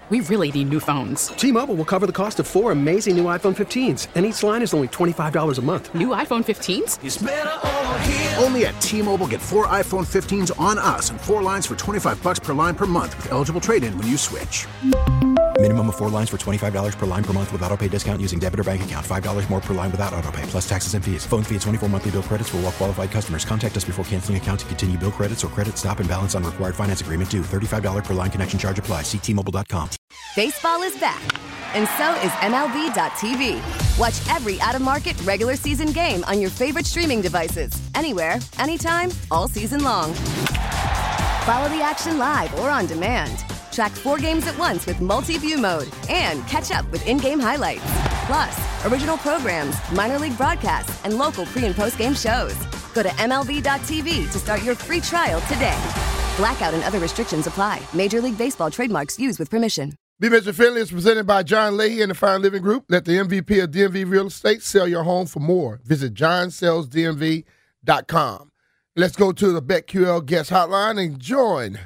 We really need new phones. T-Mobile will cover the cost of 4 amazing new iPhone 15s, and each line is only $25 a month. New iPhone 15s? It's better over here. Only at T-Mobile, get 4 iPhone 15s on us and 4 lines for $25 per line per month with eligible trade-in when you switch. Minimum of 4 lines for $25 per line per month with autopay discount using debit or bank account. $5 more per line without autopay, plus taxes and fees. Phone fee at 24 monthly bill credits for well-qualified customers. Contact us before canceling account to continue bill credits or credit stop and balance on required finance agreement due. $35 per line connection charge applies. See T-Mobile.com. Baseball is back, and so is MLB.tv. Watch every out-of-market regular season game on your favorite streaming devices. Anywhere, anytime, all season long. Follow the action live or on demand. Track 4 games at once with multi-view mode and catch up with in-game highlights. Plus, original programs, minor league broadcasts, and local pre- and post-game shows. Go to MLB.tv to start your free trial today. Blackout and other restrictions apply. Major League Baseball trademarks used with permission. Be Mr. Finley is presented by John Leahy and the Fine Living Group. Let the MVP of DMV Real Estate sell your home for more. Visit johnsellsdmv.com. Let's go to the BetQL guest hotline and joining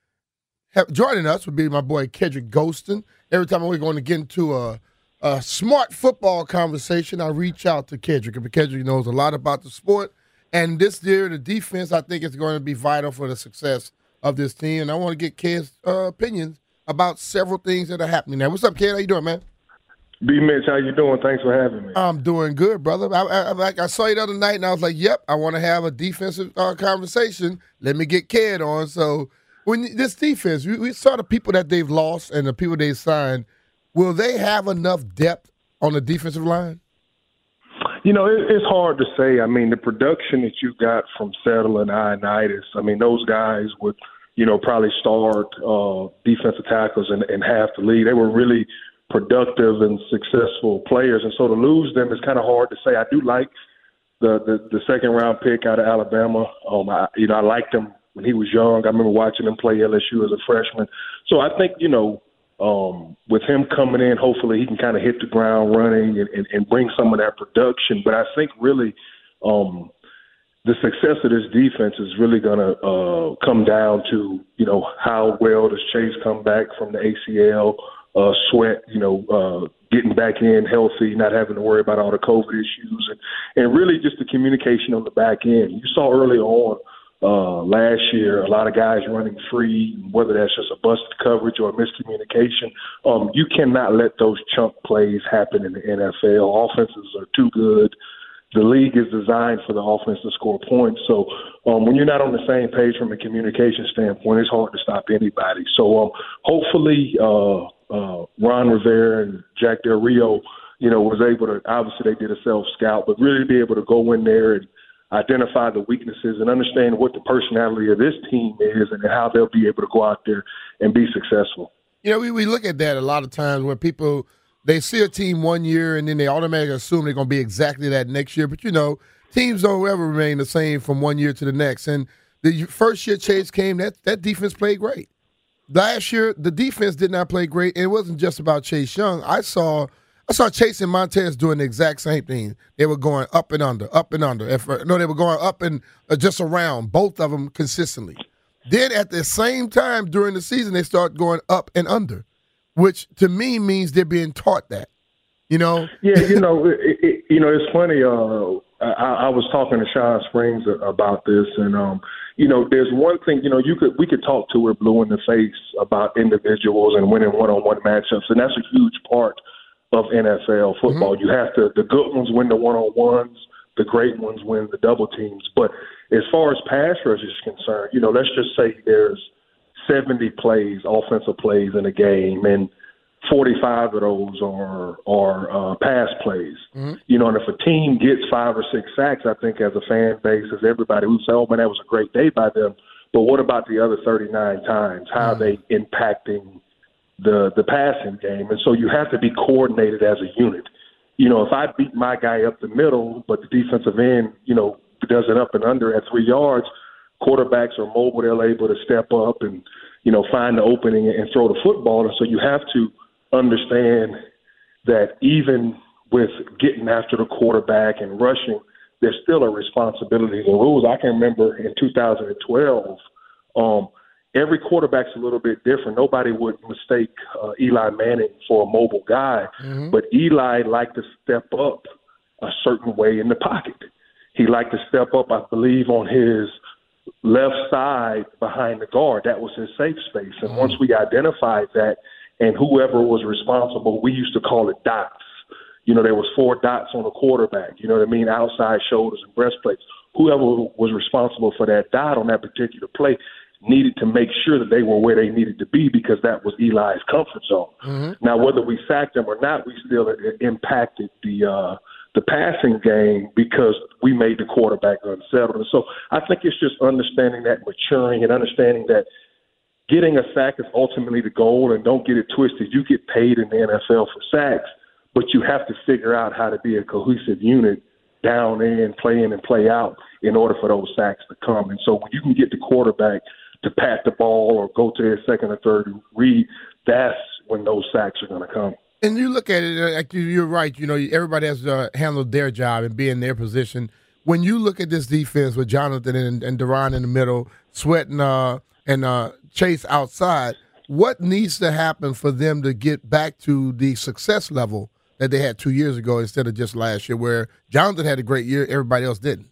us would be my boy Kedrick Golston. Every time we're going to get into a smart football conversation, I reach out to Kedrick, because Kedrick knows a lot about the sport. And this year, the defense, I think, is going to be vital for the success of this team. And I want to get Ked's opinions about several things that are happening there. What's up, Ked? How you doing, man? B. Mitch, how you doing? Thanks for having me. I'm doing good, brother. I saw you the other night, and I was like, yep, I want to have a defensive conversation. Let me get Ked on. So when this defense, we saw the people that they've lost and the people they've signed. Will they have enough depth on the defensive line? You know, it's hard to say. I mean, the production that you got from Settle and Ioannidis, I mean, those guys would, probably start defensive tackles in half the league. They were really productive and successful players, and so to lose them is kind of hard to say. I do like the second-round pick out of Alabama. I liked him when he was young. I remember watching him play LSU as a freshman. So I think, with him coming in, hopefully he can kind of hit the ground running and bring some of that production. But I think really the success of this defense is really going to come down to, how well does Chase come back from the ACL, Sweat, getting back in healthy, not having to worry about all the COVID issues, and really just the communication on the back end. You saw early on last year a lot of guys running free, whether that's just a busted coverage or a miscommunication. You cannot let those chunk plays happen in the NFL. Offenses are too good. The league is designed for the offense to score points. So when you're not on the same page from a communication standpoint, it's hard to stop anybody. So hopefully Ron Rivera and Jack Del Rio, was able to, obviously they did a self-scout, but really be able to go in there and identify the weaknesses and understand what the personality of this team is and how they'll be able to go out there and be successful. We look at that a lot of times where people – they see a team 1 year and then they automatically assume they're going to be exactly that next year. But, teams don't ever remain the same from 1 year to the next. And the first year Chase came, that defense played great. Last year, the defense did not play great, and it wasn't just about Chase Young. I saw Chase and Montez doing the exact same thing. They were going up and under, up and under. They were going up and just around, both of them consistently. Then at the same time during the season, they start going up and under, which to me means they're being taught that, Yeah, it's funny. I was talking to Sean Springs about this, and there's one thing. We could talk to her blue in the face about individuals and winning one-on-one matchups, and that's a huge part of NFL football. Mm-hmm. You have to. The good ones win the one-on-ones. The great ones win the double teams. But as far as pass rush is concerned, let's just say there's 70 plays, offensive plays in a game, and 45 of those are pass plays. Mm-hmm. And if a team gets 5 or 6 sacks, I think as a fan base, as everybody, we say, oh, man, that was a great day by them. But what about the other 39 times? How are they impacting the passing game? And so you have to be coordinated as a unit. If I beat my guy up the middle, but the defensive end, does it up and under at 3 yards, quarterbacks are mobile. They're able to step up and, find the opening and throw the football. And so you have to understand that even with getting after the quarterback and rushing, there's still a responsibility and rules. I can remember in 2012, every quarterback's a little bit different. Nobody would mistake Eli Manning for a mobile guy, but Eli liked to step up a certain way in the pocket. He liked to step up, I believe, on his left side behind the guard. That was his safe space. And once we identified that, and whoever was responsible, we used to call it dots. You know, there was 4 dots on the quarterback, you know what I mean, outside shoulders and breastplates. Whoever was responsible for that dot on that particular play needed to make sure that they were where they needed to be because that was Eli's comfort zone. Now, whether we sacked him or not, we still impacted the passing game because we made the quarterback unsettled. And so I think it's just understanding that, maturing, and understanding that getting a sack is ultimately the goal. And don't get it twisted. You get paid in the NFL for sacks, but you have to figure out how to be a cohesive unit down in, play in, and play out in order for those sacks to come. And so when you can get the quarterback to pat the ball or go to their second or third read, that's when those sacks are going to come. And you look at it, like you're right. You know, everybody has handled their job and be in their position. When you look at this defense with Jonathan and Deron in the middle, Sweat and Chase outside, what needs to happen for them to get back to the success level that they had 2 years ago instead of just last year, where Jonathan had a great year, everybody else didn't?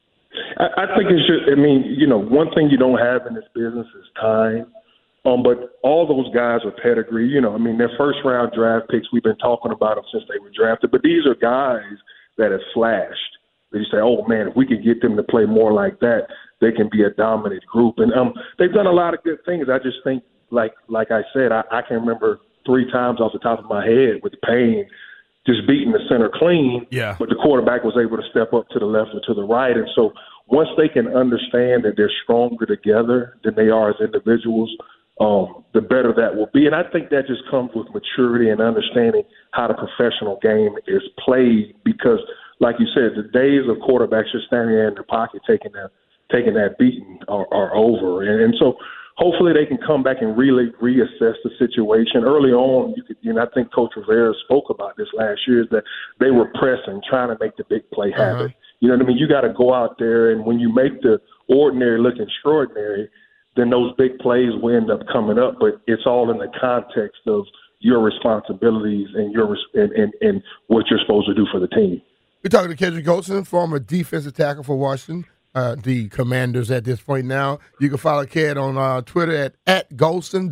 I think it's just, I mean, you know, one thing you don't have in this business is time. But all those guys are pedigree. You know, I mean, their first-round draft picks, we've been talking about them since they were drafted. But these are guys that have flashed. That you say, oh, man, if we could get them to play more like that, they can be a dominant group. And they've done a lot of good things. I just think, like I said, I can remember 3 times off the top of my head with Payne just beating the center clean. Yeah. But the quarterback was able to step up to the left or to the right. And so once they can understand that they're stronger together than they are as individuals, the better that will be. And I think that just comes with maturity and understanding how the professional game is played because, like you said, the days of quarterbacks just standing there in the pocket taking that beating are over. And so hopefully they can come back and really reassess the situation. Early on, I think Coach Rivera spoke about this last year, is that they were pressing, trying to make the big play happen. You know what I mean? You got to go out there, and when you make the ordinary look extraordinary, then those big plays will end up coming up. But it's all in the context of your responsibilities and and what you're supposed to do for the team. We're talking to Kedrick Golston, former defensive tackle for Washington, the Commanders at this point now. You can follow Ked on Twitter at Golston,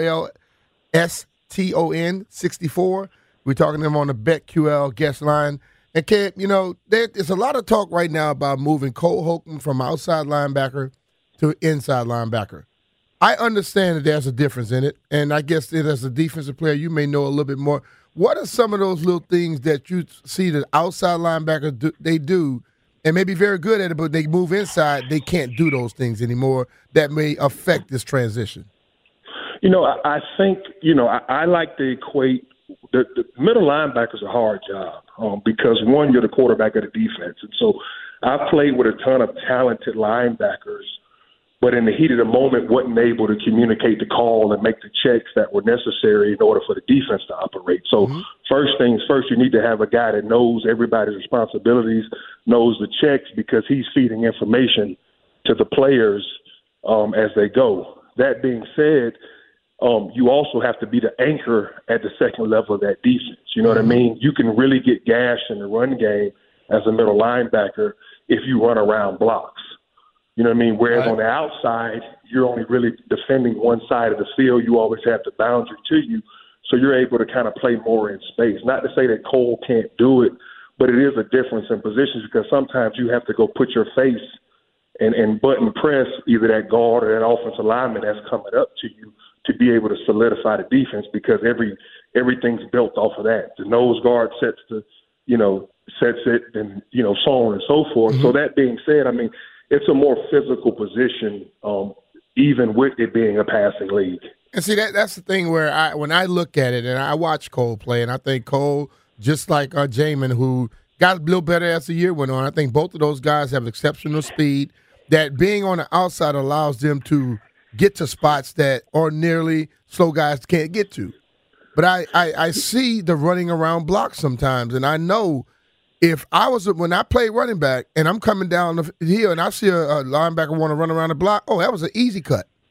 GOLSTON 64. We're talking to him on the BetQL guest line. And, Ked, you know, there's a lot of talk right now about moving Cole Holcomb from outside linebacker to inside linebacker. I understand that there's a difference in it, and I guess that as a defensive player, you may know a little bit more. What are some of those little things that you see that outside linebackers they do, and may be very good at it, but they move inside, they can't do those things anymore that may affect this transition? You know, I think, you know, I like to equate the middle linebacker is a hard job because, one, you're the quarterback of the defense. And so I've played with a ton of talented linebackers, but in the heat of the moment wasn't able to communicate the call and make the checks that were necessary in order for the defense to operate. So first things first, you need to have a guy that knows everybody's responsibilities, knows the checks, because he's feeding information to the players as they go. That being said, you also have to be the anchor at the second level of that defense. You know what I mean? You can really get gashed in the run game as a middle linebacker if you run around blocks. You know what I mean? Whereas on the outside, you're only really defending one side of the field. You always have the boundary to you, so you're able to kind of play more in space. Not to say that Cole can't do it, but it is a difference in positions because sometimes you have to go put your face and button press either that guard or that offensive lineman that's coming up to you to be able to solidify the defense because everything's built off of that. The nose guard sets it, and, so on and so forth. So that being said, I mean, it's a more physical position, even with it being a passing league. And see, that's the thing where when I look at it and I watch Cole play, and I think Cole, just like Jamin, who got a little better as the year went on, I think both of those guys have exceptional speed, that being on the outside allows them to get to spots that ordinarily slow guys can't get to. But I see the running around blocks sometimes, and I know when I play running back and I'm coming down the hill and I see a linebacker want to run around the block, that was an easy cut.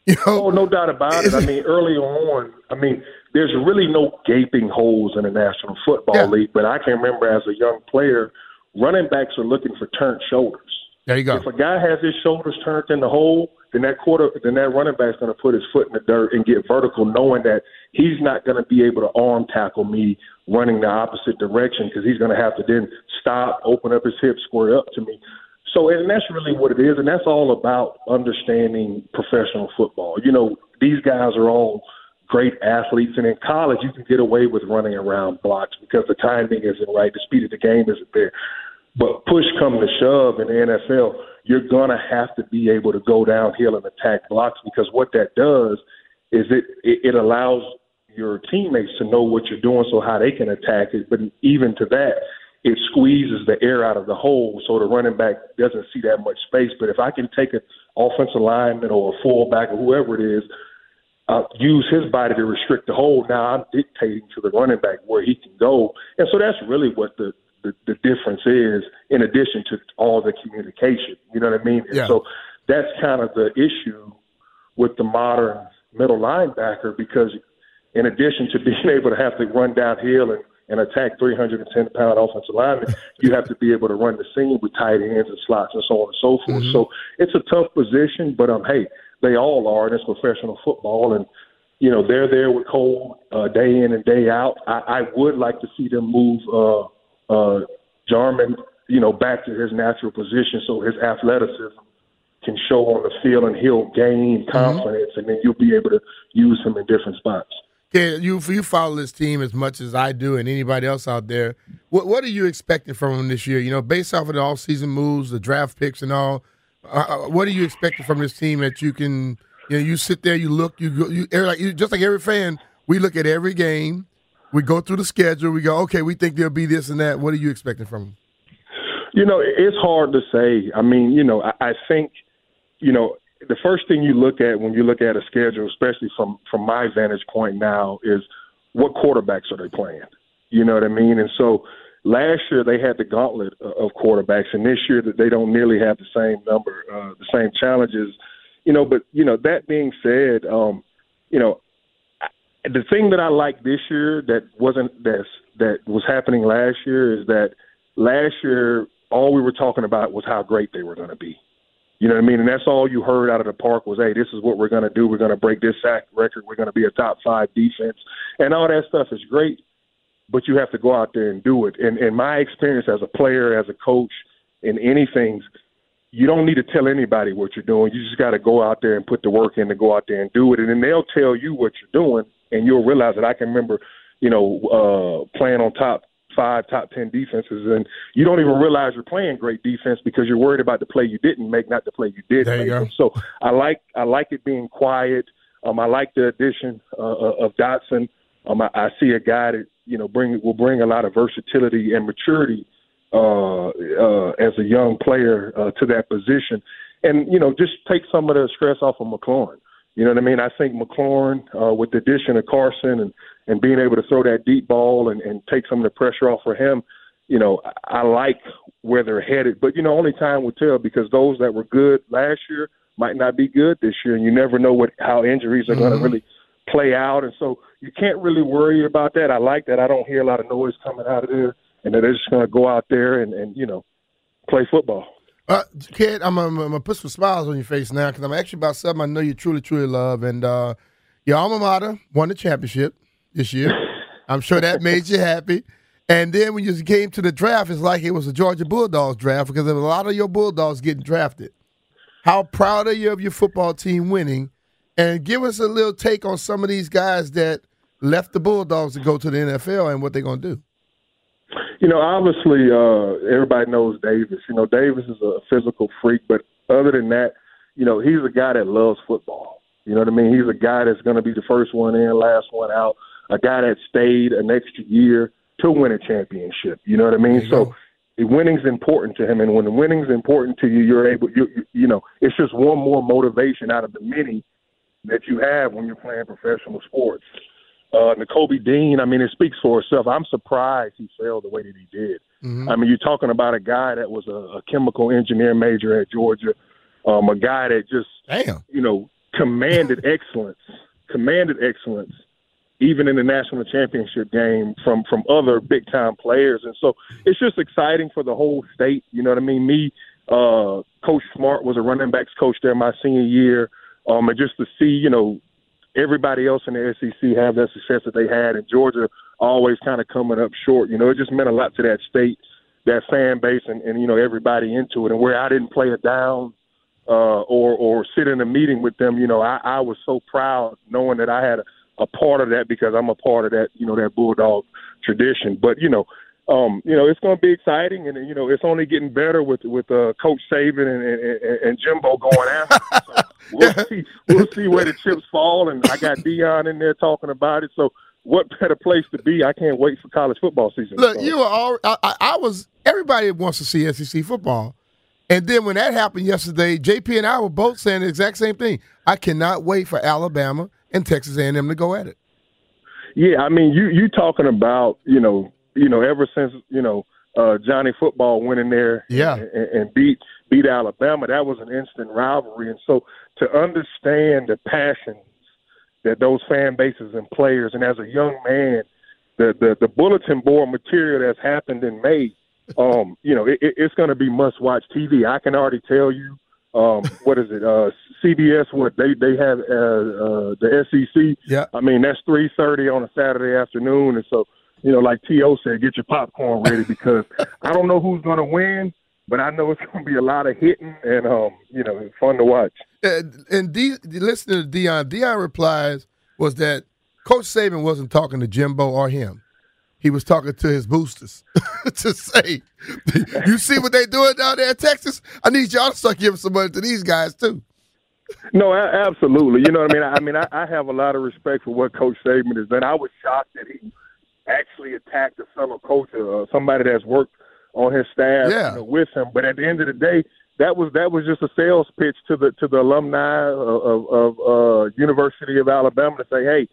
You know? Oh, no doubt about it. I mean, early on, there's really no gaping holes in the National Football League, but I can remember as a young player, running backs are looking for turned shoulders. There you go. If a guy has his shoulders turned in the hole, then that running back's going to put his foot in the dirt and get vertical, knowing that he's not going to be able to arm tackle me running the opposite direction because he's going to have to then stop, open up his hips, square up to me. So, and that's really what it is, and that's all about understanding professional football. You know, these guys are all great athletes, and in college you can get away with running around blocks because the timing isn't right, the speed of the game isn't there. But push come to shove in the NFL, you're going to have to be able to go downhill and attack blocks because what that does is it allows your teammates to know what you're doing so how they can attack it. But even to that, it squeezes the air out of the hole so the running back doesn't see that much space. But if I can take an offensive lineman or a fullback or whoever it is, use his body to restrict the hole, now I'm dictating to the running back where he can go. And so that's really what the difference is, in addition to all the communication. You know what I mean? Yeah. And so that's kind of the issue with the modern middle linebacker, because in addition to being able to have to run downhill and attack 310-pound offensive linemen, you have to be able to run the seam with tight ends and slots and so on and so forth. Mm-hmm. So it's a tough position, but hey, they all are, and it's professional football. And, you know, they're there with Cole day in and day out. I would like to see them move Jarman, you know, back to his natural position so his athleticism can show on the field and he'll gain confidence, and then you'll be able to use him in different spots. Yeah, you follow this team as much as I do and anybody else out there. What are you expecting from them this year? You know, based off of the off-season moves, the draft picks and all, what are you expecting from this team that you can, you know, you sit there, you look, just like every fan, we look at every game, we go through the schedule, we go, okay, we think there'll be this and that. What are you expecting from them? You know, it's hard to say. I mean, you know, I think, you know, the first thing you look at when you look at a schedule, especially from my vantage point now, is what quarterbacks are they playing? You know what I mean? And so last year they had the gauntlet of quarterbacks, and this year that they don't nearly have the same number, the same challenges. You know, but, you know, that being said, you know, the thing that I like this year that was happening last year is that last year all we were talking about was how great they were going to be. You know what I mean? And that's all you heard out of the park was, hey, this is what we're going to do. We're going to break this sack record. We're going to be a top 5 defense. And all that stuff is great, but you have to go out there and do it. And in my experience as a player, as a coach, in anything, you don't need to tell anybody what you're doing. You just got to go out there and put the work in to go out there and do it. And then they'll tell you what you're doing, and you'll realize that I can remember, you know, playing on top 5, top 10 defenses, and you don't even realize you're playing great defense because you're worried about the play you didn't make, not the play you did there make. You go. So I like it being quiet. I like the addition of Dotson. I see a guy that, you know, will bring a lot of versatility and maturity as a young player to that position, and, you know, just take some of the stress off of McLaurin. You know what I mean? I think McLaurin, with the addition of Carson and being able to throw that deep ball and take some of the pressure off for him, you know, I like where they're headed. But, you know, only time will tell, because those that were good last year might not be good this year, and you never know how injuries are going to really play out. And so you can't really worry about that. I like that I don't hear a lot of noise coming out of there, and that they're just going to go out there and, you know, play football. Kid, I'm gonna put some smiles on your face now because I'm actually about something I know you truly, truly love. And your alma mater won the championship this year. I'm sure that made you happy. And then when you came to the draft, it's like it was a Georgia Bulldogs draft because there were a lot of your Bulldogs getting drafted. How proud are you of your football team winning? And give us a little take on some of these guys that left the Bulldogs to go to the NFL and what they're going to do. You know, obviously, everybody knows Davis. You know, Davis is a physical freak, but other than that, you know, he's a guy that loves football. You know what I mean? He's a guy that's going to be the first one in, last one out, a guy that stayed an extra year to win a championship. You know what I mean? So winning's important to him, and when the winning's important to you, you're able, you know, it's just one more motivation out of the many that you have when you're playing professional sports. Nakobe Dean, I mean, it speaks for itself. I'm surprised he failed the way that he did. Mm-hmm. I mean, you're talking about a guy that was a chemical engineer major at Georgia, a guy that just, you know, commanded excellence, even in the national championship game from other big-time players. And so it's just exciting for the whole state. You know what I mean? Coach Smart was a running backs coach there my senior year. And just to see, you know, everybody else in the SEC have that success that they had, and Georgia always kind of coming up short. You know, it just meant a lot to that state, that fan base, and you know, everybody into it. And where I didn't play it down or sit in a meeting with them, you know, I was so proud knowing that I had a part of that, because I'm a part of that, you know, that Bulldog tradition. But, you know, it's going to be exciting, and, you know, it's only getting better with Coach Saban and Jimbo going after it. So we'll see where the chips fall, and I got Deion in there talking about it. So what better place to be? I can't wait for college football season. Look, you were all everybody wants to see SEC football. And then when that happened yesterday, JP and I were both saying the exact same thing. I cannot wait for Alabama and Texas A&M to go at it. Yeah, I mean, you talking about, you know, ever since, you know, Johnny Football went in there and beat Alabama, that was an instant rivalry. And so to understand the passions that those fan bases and players, and as a young man, the bulletin board material that's happened in May, you know, it's going to be must-watch TV. I can already tell you, what is it, CBS, what they have the SEC. Yeah. I mean, that's 3:30 on a Saturday afternoon. And so, you know, like T.O. said, get your popcorn ready, because I don't know who's going to win, but I know it's going to be a lot of hitting, and, you know, it's fun to watch. And listening to Deion replies was that Coach Saban wasn't talking to Jimbo or him. He was talking to his boosters to say, you see what they doing down there in Texas? I need y'all to start giving some money to these guys, too. No, absolutely. You know what I mean? I have a lot of respect for what Coach Saban has done. I was shocked that he actually attacked a fellow coach, somebody that's worked on his staff, you know, with him. But at the end of the day, that was just a sales pitch to the alumni of University of Alabama to say, hey,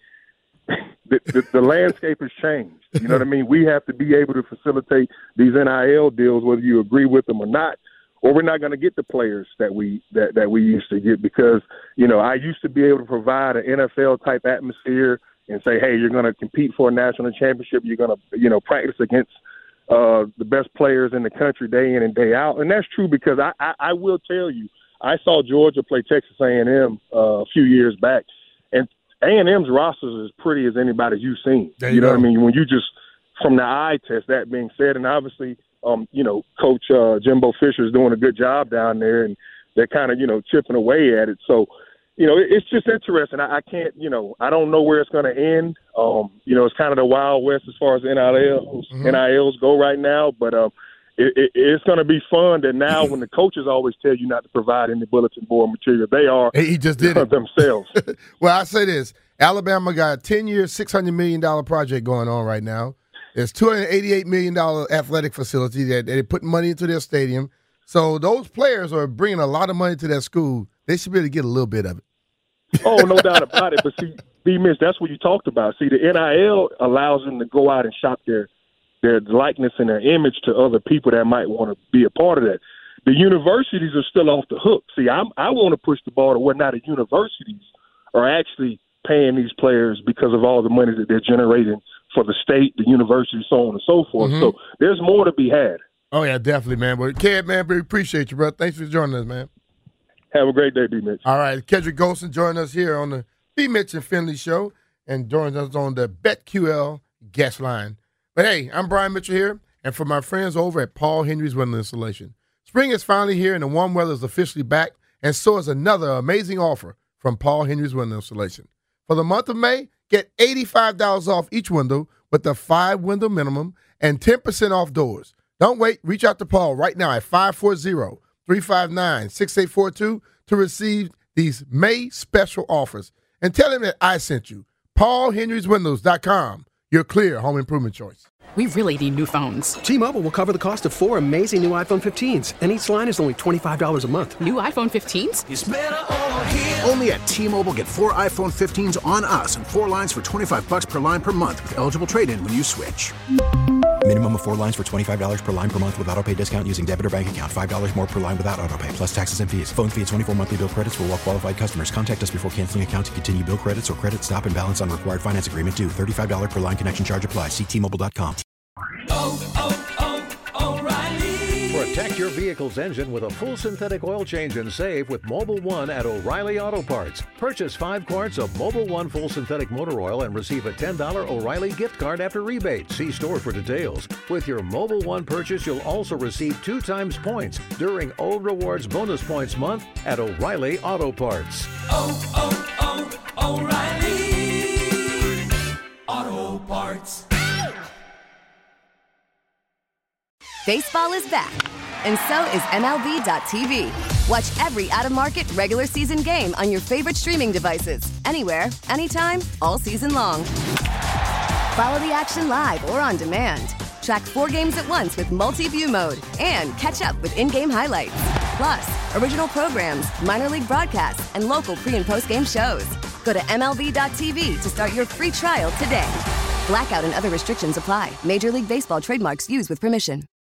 the landscape has changed. You know what I mean? We have to be able to facilitate these NIL deals, whether you agree with them or not, or we're not going to get the players that we used to get, because, you know, I used to be able to provide an NFL-type atmosphere and say, hey, you're going to compete for a national championship. You're going to, you know, practice against the best players in the country day in and day out. And that's true, because I will tell you, I saw Georgia play Texas A&M a few years back, and A&M's roster is as pretty as anybody you've seen. You know what I mean? When you just, from the eye test, that being said, and obviously, you know, Coach Jimbo Fisher is doing a good job down there, and they're kind of, you know, chipping away at it. So, you know, it's just interesting. I can't, you know, I don't know where it's going to end. You know, it's kind of the Wild West as far as NILs go right now, but it's going to be fun that now when the coaches always tell you not to provide any bulletin board material, they are he just did it themselves. Well, I say this. Alabama got a 10-year, $600 million project going on right now. There's $288 million athletic facility that they're putting money into their stadium. So those players are bringing a lot of money to that school. They should be able to get a little bit of it. Oh, no doubt about it. But see, B-Mitch, that's what you talked about. See, the NIL allows them to go out and shop their likeness and their image to other people that might want to be a part of that. The universities are still off the hook. See, I want to push the ball to where now the universities are actually paying these players because of all the money that they're generating for the state, the university, so on and so forth. Mm-hmm. So there's more to be had. Oh, yeah, definitely, man. But, Kev, man, we appreciate you, bro. Thanks for joining us, man. Have a great day, B-Mitch. All right, Kedrick Golson joining us here on the B-Mitch and Finley Show and joining us on the BetQL guest line. But, hey, I'm Brian Mitchell here, and for my friends over at Paul Henry's Window Installation. Spring is finally here, and the warm weather is officially back, and so is another amazing offer from Paul Henry's Window Installation. For the month of May, get $85 off each window with a 5-window minimum and 10% off doors. Don't wait. Reach out to Paul right now at 540-359-6842 to receive these May special offers. And tell him that I sent you. PaulHenrysWindows.com, your clear home improvement choice. We really need new phones. T-Mobile will cover the cost of 4 amazing new iPhone 15s, and each line is only $25 a month. New iPhone 15s? It's better over here. Only at T-Mobile, get 4 iPhone 15s on us and 4 lines for $25 per line per month with eligible trade-in when you switch. Minimum of 4 lines for $25 per line per month with autopay discount using debit or bank account. $5 more per line without autopay, plus taxes and fees. Phone fee at 24 monthly bill credits for well-qualified customers. Contact us before canceling account to continue bill credits or credit stop and balance on required finance agreement due. $35 per line connection charge applies. See T-Mobile.com. O'Reilly. Protect your vehicle's engine with a full synthetic oil change and save with Mobil 1 at O'Reilly Auto Parts. Purchase 5 quarts of Mobil 1 full synthetic motor oil and receive a $10 O'Reilly gift card after rebate. See store for details. With your Mobil 1 purchase, you'll also receive 2 times points during O Rewards Bonus Points Month at O'Reilly Auto Parts. O'Reilly Auto Parts. Baseball is back, and so is MLB.tv. Watch every out-of-market, regular season game on your favorite streaming devices, anywhere, anytime, all season long. Follow the action live or on demand. Track 4 games at once with multi-view mode and catch up with in-game highlights. Plus, original programs, minor league broadcasts, and local pre- and post-game shows. Go to MLB.tv to start your free trial today. Blackout and other restrictions apply. Major League Baseball trademarks used with permission.